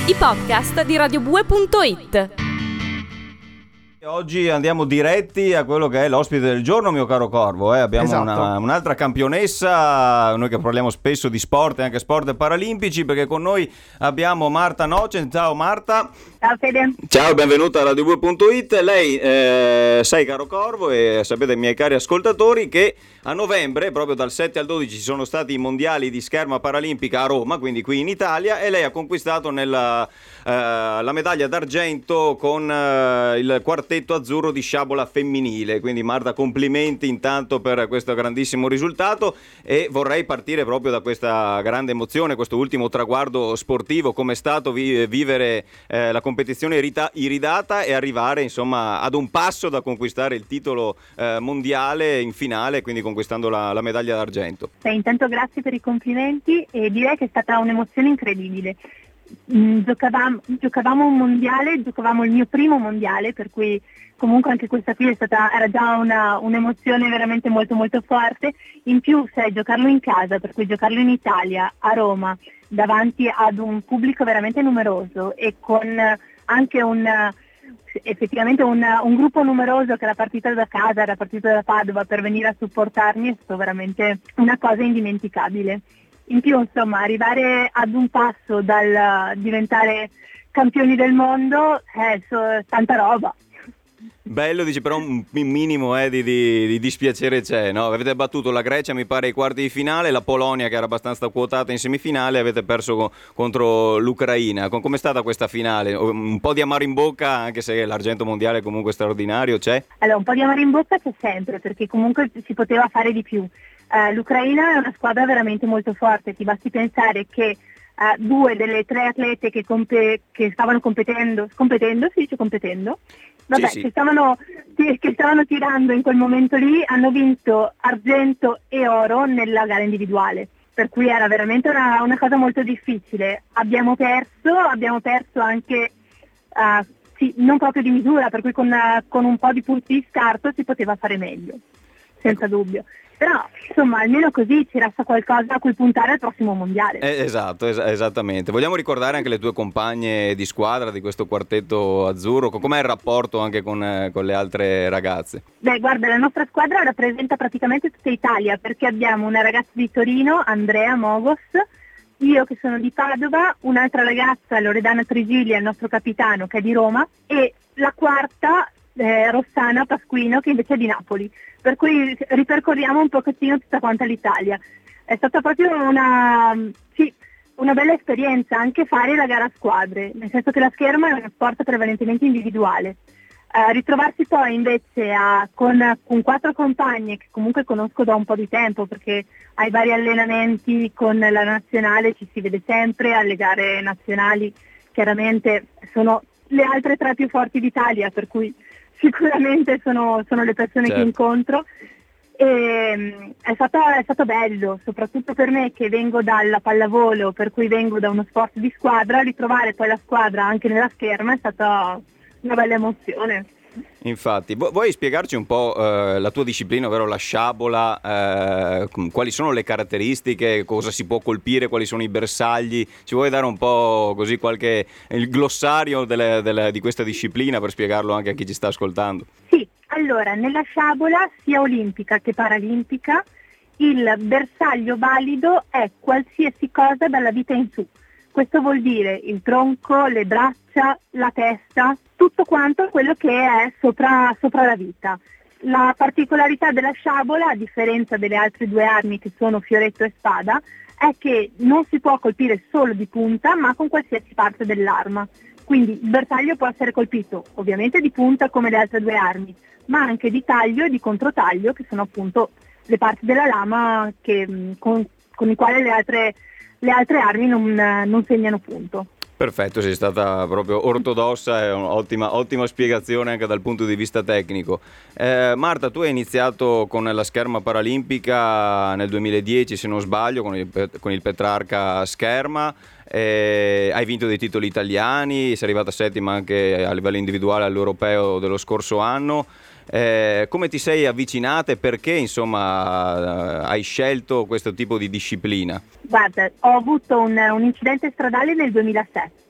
i podcast di radiobue.it. Oggi andiamo diretti a quello che è l'ospite del giorno, mio caro Corvo. Abbiamo Esatto. un'altra campionessa, noi che parliamo spesso di sport e anche sport paralimpici, perché con noi abbiamo Marta Nocen. Ciao Marta. Ciao Fede. Ciao, benvenuta a radiobue.it. Lei sai, caro Corvo, e sapete, miei cari ascoltatori, che a novembre, proprio dal 7 al 12, ci sono stati i mondiali di scherma paralimpica a Roma, quindi qui in Italia, e lei ha conquistato la medaglia d'argento con il quartetto azzurro di sciabola femminile. Quindi Marta, complimenti intanto per questo grandissimo risultato, e vorrei partire proprio da questa grande emozione, questo ultimo traguardo sportivo. Com'è stato vivere la competizione iridata e arrivare insomma ad un passo da conquistare il titolo mondiale in finale, quindi conquistando la medaglia d'argento? Intanto grazie per i complimenti, e direi che è stata un'emozione incredibile. Giocavamo un mondiale, giocavamo il mio primo mondiale, per cui comunque anche questa qui era già un'emozione veramente molto molto forte. In più, sai, giocarlo in casa, per cui giocarlo in Italia, a Roma, davanti ad un pubblico veramente numeroso, e con anche effettivamente un gruppo numeroso che era partito da casa, era partito da Padova per venire a supportarmi, è stato veramente una cosa indimenticabile. In più, insomma, arrivare ad un passo dal diventare campioni del mondo è tanta roba. Bello, dici, però un minimo di dispiacere c'è, no? Avete battuto la Grecia, mi pare, ai quarti di finale, la Polonia, che era abbastanza quotata, in semifinale, avete perso contro l'Ucraina. Com'è stata questa finale? Un po' di amaro in bocca, anche se l'argento mondiale comunque straordinario, c'è? Allora, un po' di amaro in bocca c'è sempre, perché comunque si poteva fare di più. L'Ucraina è una squadra veramente molto forte, ti basti pensare che due delle tre atlete che stavano competendo, si dice competendo? Vabbè, sì. Che stavano tirando in quel momento lì, hanno vinto argento e oro nella gara individuale, per cui era veramente una cosa molto difficile. Abbiamo perso anche, sì, non proprio di misura, per cui con un po' di punti di scarto si poteva fare meglio, senza dubbio. Però, insomma, almeno così ci resta qualcosa a cui puntare al prossimo mondiale. Esatto, esattamente. Vogliamo ricordare anche le tue compagne di squadra di questo quartetto azzurro? Com'è il rapporto anche con le altre ragazze? Beh, guarda, la nostra squadra rappresenta praticamente tutta Italia, perché abbiamo una ragazza di Torino, Andrea Mogos, io che sono di Padova, un'altra ragazza, Loredana Trigilia, il nostro capitano, che è di Roma, e la quarta, Rossana Pasquino, che invece è di Napoli. Per cui ripercorriamo un pochettino tutta quanta l'Italia. È stata proprio una bella esperienza anche fare la gara a squadre, nel senso che la scherma è uno sport prevalentemente individuale. Ritrovarsi poi invece con quattro compagne che comunque conosco da un po' di tempo, perché ai vari allenamenti con la nazionale ci si vede sempre, alle gare nazionali chiaramente sono le altre tre più forti d'Italia, per cui sicuramente sono le persone Certo. che incontro, e è stato bello, soprattutto per me che vengo dalla pallavolo, per cui vengo da uno sport di squadra. Ritrovare poi la squadra anche nella scherma è stata una bella emozione. Infatti, vuoi spiegarci un po' la tua disciplina, ovvero la sciabola, quali sono le caratteristiche, cosa si può colpire, quali sono i bersagli? Ci vuoi dare un po' così il glossario di questa disciplina, per spiegarlo anche a chi ci sta ascoltando? Sì, allora, nella sciabola, sia olimpica che paralimpica, il bersaglio valido è qualsiasi cosa dalla vita in su. Questo vuol dire il tronco, le braccia, la testa, tutto quanto quello che è sopra la vita. La particolarità della sciabola, a differenza delle altre due armi che sono fioretto e spada, è che non si può colpire solo di punta, ma con qualsiasi parte dell'arma. Quindi il bersaglio può essere colpito ovviamente di punta come le altre due armi, ma anche di taglio e di controtaglio, che sono appunto le parti della lama con i quali le altre armi non segnano punto. Perfetto, sei stata proprio ortodossa e un'ottima spiegazione anche dal punto di vista tecnico. Marta, tu hai iniziato con la scherma paralimpica nel 2010, se non sbaglio, con il Petrarca Scherma. Hai vinto dei titoli italiani, sei arrivata settima anche a livello individuale all'Europeo dello scorso anno. Come ti sei avvicinata e perché insomma hai scelto questo tipo di disciplina? Guarda, ho avuto un incidente stradale nel 2007,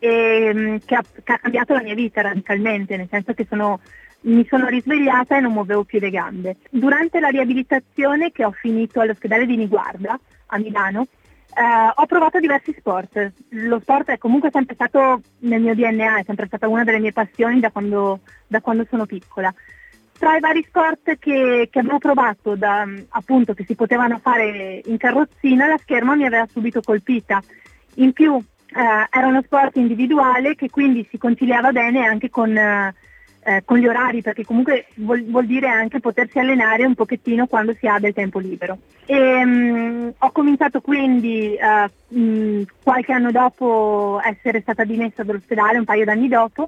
che ha cambiato la mia vita radicalmente, nel senso che mi sono risvegliata e non muovevo più le gambe. Durante la riabilitazione che ho finito all'ospedale di Niguarda a Milano, ho provato diversi sport. Lo sport è comunque sempre stato nel mio DNA, è sempre stata una delle mie passioni da quando sono piccola. Tra i vari sport che avevo provato, appunto, che si potevano fare in carrozzina, la scherma mi aveva subito colpita. In più era uno sport individuale che quindi si conciliava bene anche con gli orari, perché comunque vuol dire anche potersi allenare un pochettino quando si ha del tempo libero. Ho cominciato quindi qualche anno dopo essere stata dimessa dall'ospedale, un paio d'anni dopo,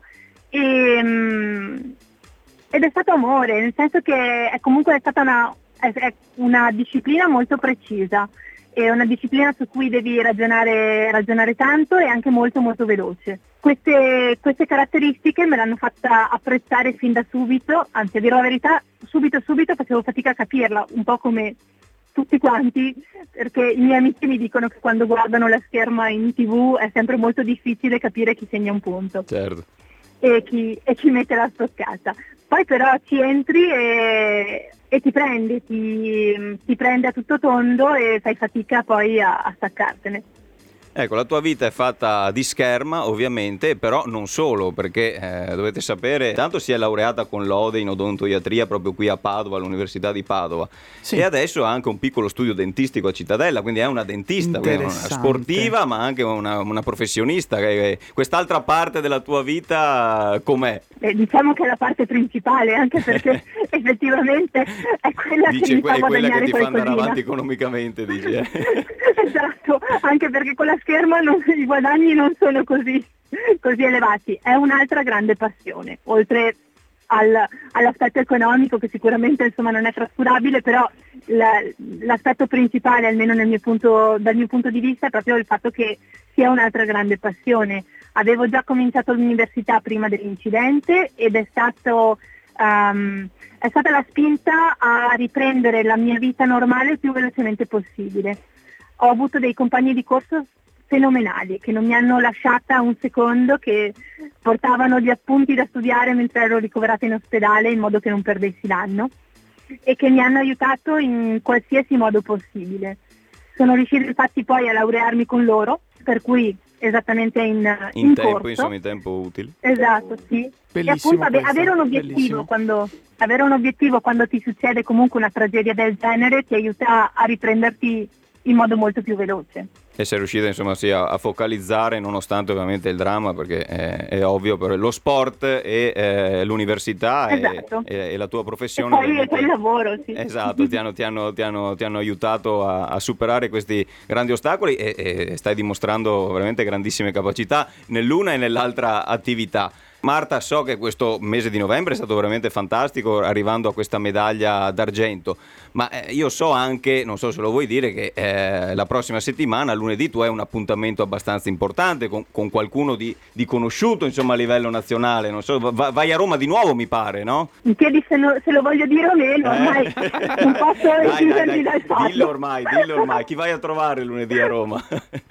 ed è stato amore, nel senso che è comunque stata è una disciplina molto precisa, è una disciplina su cui devi ragionare tanto e anche molto molto veloce. Queste caratteristiche me l'hanno fatta apprezzare fin da subito, anzi a dire la verità, subito facevo fatica a capirla, un po' come tutti quanti, perché i miei amici mi dicono che quando guardano la scherma in TV è sempre molto difficile capire chi segna un punto. Certo. E chi mette la stoccata. Poi però ci entri e ti prende a tutto tondo e fai fatica poi a staccartene. Ecco, la tua vita è fatta di scherma, ovviamente, però non solo, perché dovete sapere, tanto si è laureata con lode in odontoiatria proprio qui a Padova, all'Università di Padova, sì. E adesso ha anche un piccolo studio dentistico a Cittadella, quindi è una dentista, una sportiva, ma anche una professionista. Quest'altra parte della tua vita com'è? Diciamo che è la parte principale, anche perché effettivamente è quella che mi fa guadagnare qualcosina. È quella che ti fa andare avanti economicamente, dici. Esatto, anche perché con la scherma i guadagni non sono così elevati. È un'altra grande passione, oltre all'aspetto economico che sicuramente insomma non è trascurabile, però l'aspetto principale, almeno dal mio punto di vista, è proprio il fatto che sia un'altra grande passione. Avevo già cominciato l'università prima dell'incidente ed è stata la spinta a riprendere la mia vita normale il più velocemente possibile. Ho avuto dei compagni di corso fenomenali che non mi hanno lasciata un secondo, che portavano gli appunti da studiare mentre ero ricoverata in ospedale in modo che non perdessi l'anno e che mi hanno aiutato in qualsiasi modo possibile. Sono riuscita infatti poi a laurearmi con loro, per cui esattamente in tempo, corso. insomma, in tempo utile. Esatto, sì. Bellissimo, e appunto avere un obiettivo quando ti succede comunque una tragedia del genere ti aiuta a riprenderti in modo molto più veloce. E sei riuscita insomma sì, a focalizzare, nonostante ovviamente il dramma, perché è ovvio, per lo sport e l'università, esatto. e la tua professione. E poi il lavoro, sì. Esatto, ti hanno aiutato a superare questi grandi ostacoli e stai dimostrando veramente grandissime capacità nell'una e nell'altra attività. Marta, so che questo mese di novembre è stato veramente fantastico, arrivando a questa medaglia d'argento, ma io so anche, non so se lo vuoi dire, che la prossima settimana, lunedì, tu hai un appuntamento abbastanza importante con qualcuno di conosciuto, insomma, a livello nazionale. Non so, vai a Roma di nuovo, mi pare, no? Mi chiedi se lo voglio dire o meno, ormai non posso richiudermi dal fatto. Dillo ormai, chi vai a trovare lunedì a Roma?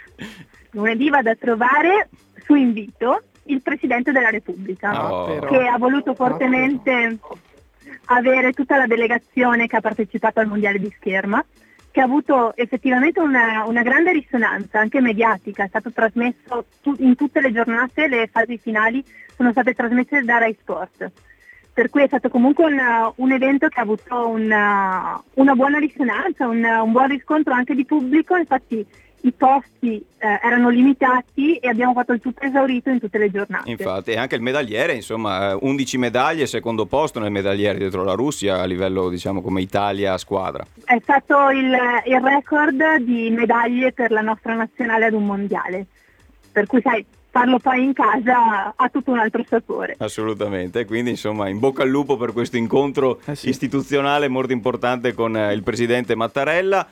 Lunedì vado a trovare, su invito, il Presidente della Repubblica, che ha voluto fortemente avere tutta la delegazione che ha partecipato al Mondiale di Scherma, che ha avuto effettivamente una grande risonanza anche mediatica. È stato trasmesso in tutte le giornate, le fasi finali sono state trasmesse da Rai Sport, per cui è stato comunque un evento che ha avuto una buona risonanza, un buon riscontro anche di pubblico. Infatti i posti erano limitati e abbiamo fatto il tutto esaurito in tutte le giornate. Infatti, e anche il medagliere, insomma, 11 medaglie, secondo posto nel medagliere dietro la Russia a livello, diciamo, come Italia squadra. È stato il record di medaglie per la nostra nazionale ad un mondiale, per cui sai, farlo poi in casa ha tutto un altro sapore. Assolutamente, quindi insomma in bocca al lupo per questo incontro istituzionale molto importante con il presidente Mattarella.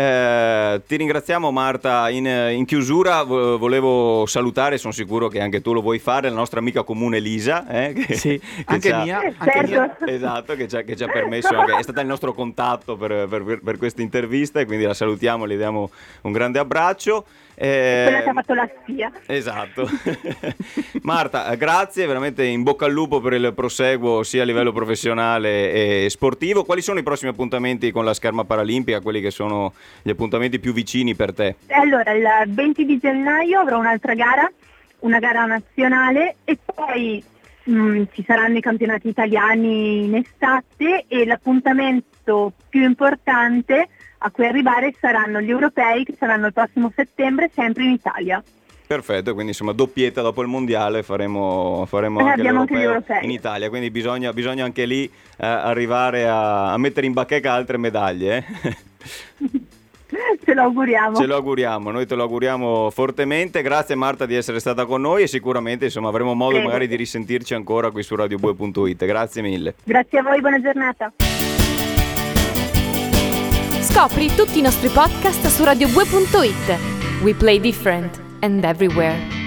Ti ringraziamo, Marta. In chiusura volevo salutare, sono sicuro che anche tu lo vuoi fare, la nostra amica comune Lisa, sì, anche mia. Esatto, che ci ha permesso, è stata il nostro contatto per questa intervista, e quindi la salutiamo, le diamo un grande abbraccio. Quella che ha fatto la spia. Esatto. Marta, grazie, veramente in bocca al lupo per il proseguo sia a livello professionale e sportivo. Quali sono i prossimi appuntamenti con la scherma paralimpica, quelli che sono gli appuntamenti più vicini per te? Allora, il 20 di gennaio avrò un'altra gara, una gara nazionale, e poi ci saranno i campionati italiani in estate, e l'appuntamento più importante a cui arrivare saranno gli europei, che saranno il prossimo settembre, sempre in Italia. Perfetto, quindi insomma doppietta dopo il mondiale faremo anche l'europeo in Italia, quindi bisogna anche lì arrivare a mettere in bacheca altre medaglie. Ce lo auguriamo. Ce lo auguriamo, noi te lo auguriamo fortemente. Grazie Marta di essere stata con noi, e sicuramente insomma avremo modo magari di risentirci ancora qui su radiobue.it. Grazie mille. Grazie a voi, buona giornata. Scopri tutti i nostri podcast su radiobue.it. We play different and everywhere.